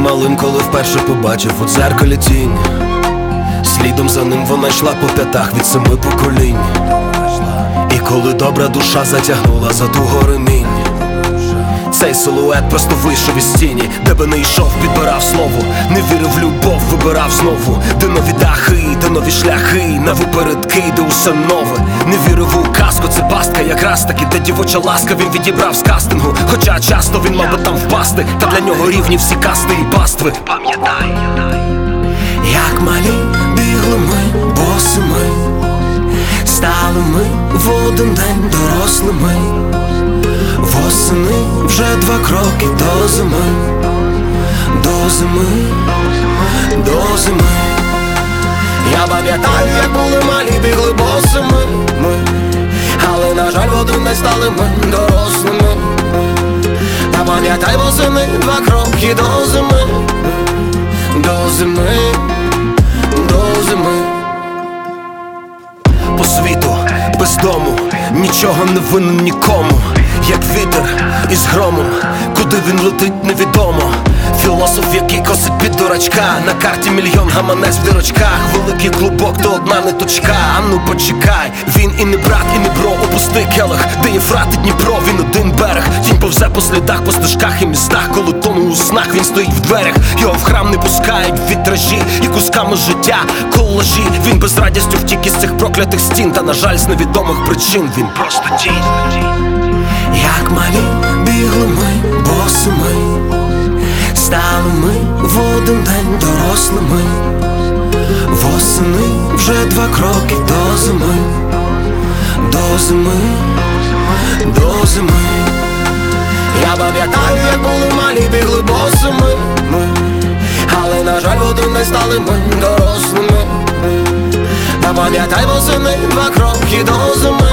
малим, коли вперше побачив у дзеркалі тінь. Слідом за ним вона йшла по п'ятах від 7 поколінь. І коли добра душа затягнула за туго ремінь, цей силует просто вийшов із тіні. Де би не йшов, підбирав слово, не вірив в любов, вибирав знову. Де нові дахи, де нові шляхи, на випередки, де усе нове. Не вірив у казку, це пастка, якраз таки, де дівоча ласка він відібрав з кастингу. Хоча часто він мав би там впасти, та для нього рівні всі касти і пастви. Пам'ятай, як малі бігли ми босими, стали ми в один день дорослими. Восени вже 2 кроки до зими, до зими, до зими. Я пам'ятаю, як були малі, бігли босими ми, але, на жаль, в один день стали ми дорослими. Я пам'ятаю, восени 2 кроки до зими, до зими, до зими. По світу, без дому, нічого не винен нікому. Як вітер із громом, куди він летить, невідомо. Філософ, який косить під дурачка, на карті мільйон, гаманець в дирочках. Великий клубок, то одна ниточка. А ну почекай, він і не брат, і не бро. Опусти келих, де Єфрат і Дніпро, він один берег. Тінь повзе по слідах, по стежках і містах. Коли тону у снах, він стоїть в дверях. Його в храм не пускають вітражі і кусками життя колажі. Він без радістю втік із цих проклятих стін, та, на жаль, з невідомих причин він просто тінь. Як малі бігли ми босими, стали ми в один день дорослими. Восени вже 2 кроки до зими, до зими, до зими. Я пам'ятаю, як були малі, бігли босими ми, але, на жаль, в один день стали ми дорослими. Я пам'ятаю, восени 2 кроки до зими,